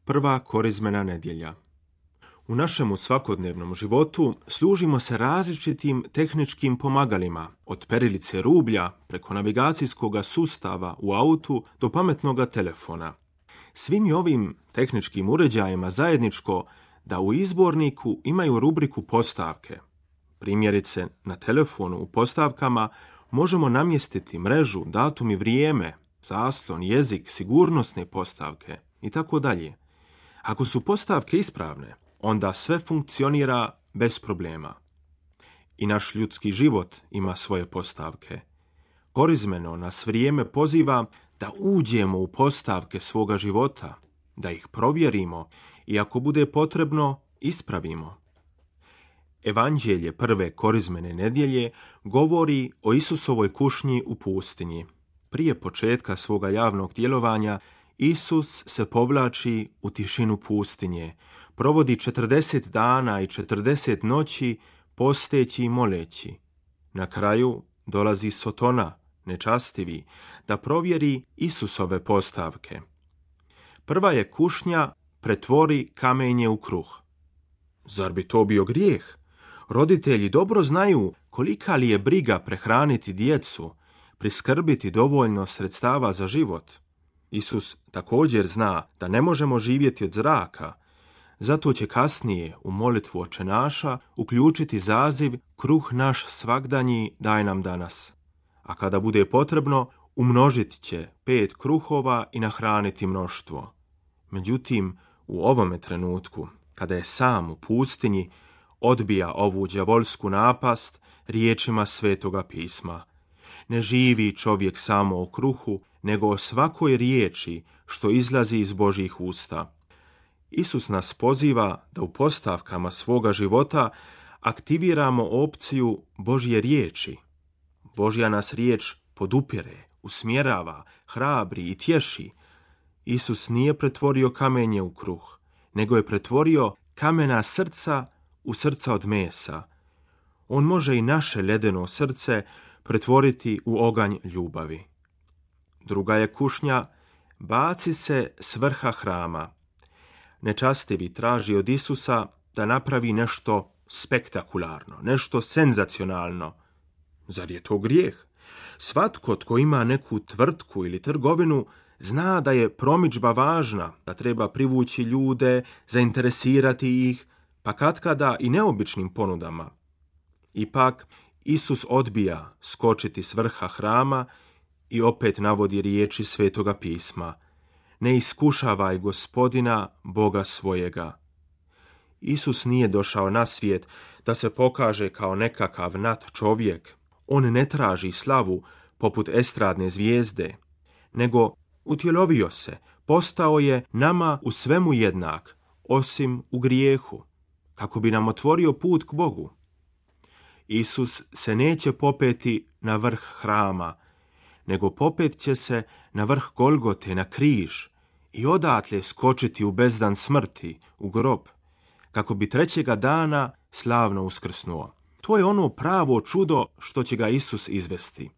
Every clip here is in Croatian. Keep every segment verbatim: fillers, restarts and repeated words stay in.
Prva korizmena nedjelja. U našemu svakodnevnom životu služimo se različitim tehničkim pomagalima, od perilice rublja preko navigacijskog sustava u autu do pametnog telefona. Svim ovim tehničkim uređajima zajedničko da u izborniku imaju rubriku postavke. Primjerice, na telefonu u postavkama možemo namjestiti mrežu, datum i vrijeme, zaslon, jezik, sigurnosne postavke i tako dalje. Ako su postavke ispravne, onda sve funkcionira bez problema. I naš ljudski život ima svoje postavke. Korizmeno nas vrijeme poziva da uđemo u postavke svoga života, da ih provjerimo i ako bude potrebno, ispravimo. Evanđelje prve korizmene nedjelje govori o Isusovoj kušnji u pustinji. Prije početka svoga javnog djelovanja Isus se povlači u tišinu pustinje, provodi četrdeset dana i četrdeset noći posteći i moleći. Na kraju dolazi Sotona, nečastivi, da provjeri Isusove postavke. Prva je kušnja pretvori kamenje u kruh. Zar bi to bio grijeh? Roditelji dobro znaju kolika li je briga prehraniti djecu, priskrbiti dovoljno sredstava za život. Isus također zna da ne možemo živjeti od zraka, zato će kasnije u molitvu Oče naša uključiti zaziv kruh naš svagdanji daj nam danas. A kada bude potrebno, umnožit će pet kruhova i nahraniti mnoštvo. Međutim, u ovome trenutku, kada je sam u pustinji, odbija ovu đavolsku napast riječima Svetoga pisma. Ne živi čovjek samo o kruhu, nego o svakoj riječi što izlazi iz Božjih usta. Isus nas poziva da u postavkama svoga života aktiviramo opciju Božje riječi. Božja nas riječ podupire, usmjerava, hrabri i tješi. Isus nije pretvorio kamenje u kruh, nego je pretvorio kamena srca u srca od mesa. On može i naše ledeno srce pretvoriti u oganj ljubavi. Druga je kušnja, baci se s vrha hrama. Nečastivi traži od Isusa da napravi nešto spektakularno, nešto senzacionalno. Zar je to grijeh? Svatko tko ima neku tvrtku ili trgovinu zna da je promidžba važna, da treba privući ljude, zainteresirati ih, pa katkada i neobičnim ponudama. Ipak, Isus odbija skočiti s vrha hrama i opet navodi riječi Svetoga pisma. Ne iskušavaj Gospodina, Boga svojega. Isus nije došao na svijet da se pokaže kao nekakav nat čovjek. On ne traži slavu poput estradne zvijezde, nego utjelovio se, postao je nama u svemu jednak, osim u grijehu, kako bi nam otvorio put k Bogu. Isus se neće popeti na vrh hrama, nego popet će se na vrh Golgote, na križ, i odatle skočiti u bezdan smrti, u grob, kako bi trećega dana slavno uskrsnuo. To je ono pravo čudo što će ga Isus izvesti.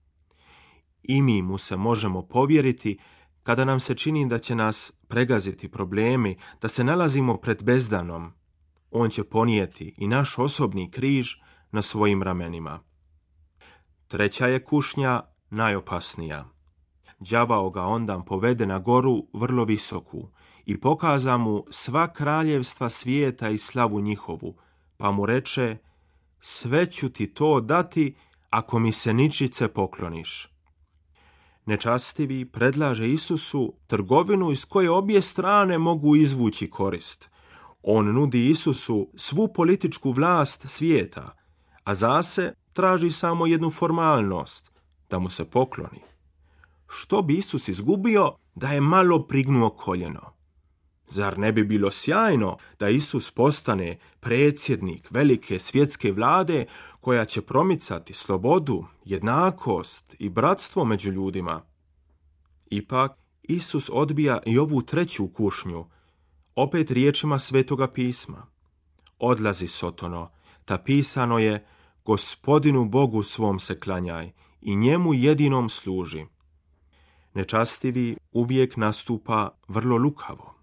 I mi mu se možemo povjeriti kada nam se čini da će nas pregaziti problemi, da se nalazimo pred bezdanom. On će ponijeti i naš osobni križ na svojim ramenima. Treća je kušnja najopasnija. Đavao ga onda povede na goru vrlo visoku i pokaza mu sva kraljevstva svijeta i slavu njihovu, pa mu reče, sve ću ti to dati ako mi se ničice pokloniš. Nečastivi predlaže Isusu trgovinu iz koje obje strane mogu izvući korist. On nudi Isusu svu političku vlast svijeta, a zase traži samo jednu formalnost, da mu se pokloni. Što bi Isus izgubio da je malo prignuo koljeno? Zar ne bi bilo sjajno da Isus postane predsjednik velike svjetske vlade koja će promicati slobodu, jednakost i bratstvo među ljudima? Ipak, Isus odbija i ovu treću kušnju, opet riječima Svetoga pisma. Odlazi Sotono, ta pisano je, Gospodinu Bogu svom se klanjaj i njemu jedinom služi. Nečastivi uvijek nastupa vrlo lukavo.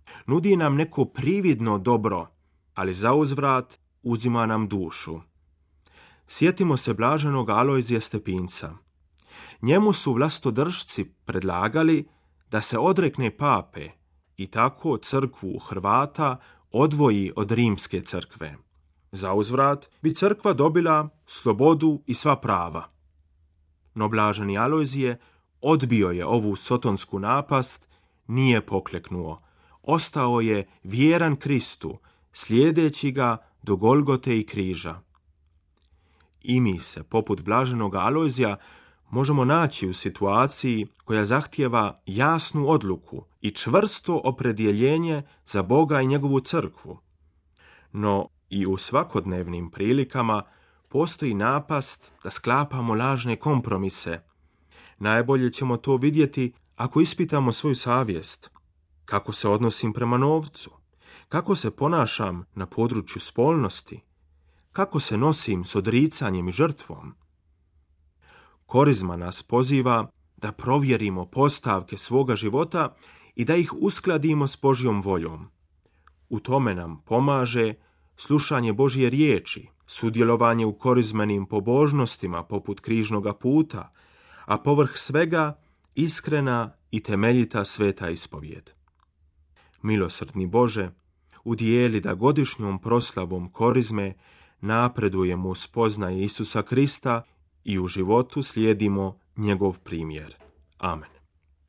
Nudi nam neko prividno dobro, ali zauzvrat uzima nam dušu. Sjetimo se blaženog Alojzija Stepinca. Njemu su vlastodržci predlagali da se odrekne pape i tako crkvu Hrvata odvoji od rimske crkve. Zauzvrat bi crkva dobila slobodu i sva prava. No blaženi Alojzije odbio je ovu sotonsku napast, nije pokleknuo. Ostao je vjeran Kristu, slijedeći ga do Golgote i križa. I mi se, poput blaženog Alojzija, možemo naći u situaciji koja zahtijeva jasnu odluku i čvrsto opredjeljenje za Boga i njegovu crkvu. No i u svakodnevnim prilikama postoji napast da sklapamo lažne kompromise. Najbolje ćemo to vidjeti ako ispitamo svoju savjest. Kako se odnosim prema novcu? Kako se ponašam na području spolnosti? Kako se nosim s odricanjem i žrtvom? Korizma nas poziva da provjerimo postavke svoga života i da ih uskladimo s Božjom voljom. U tome nam pomaže slušanje Božje riječi, sudjelovanje u korizmenim pobožnostima poput križnoga puta, a povrh svega iskrena i temeljita sveta ispovijed. Milosrdni Bože, udijeli da godišnjom proslavom korizme napredujemo u spoznaji Isusa Krista i u životu slijedimo njegov primjer. Amen.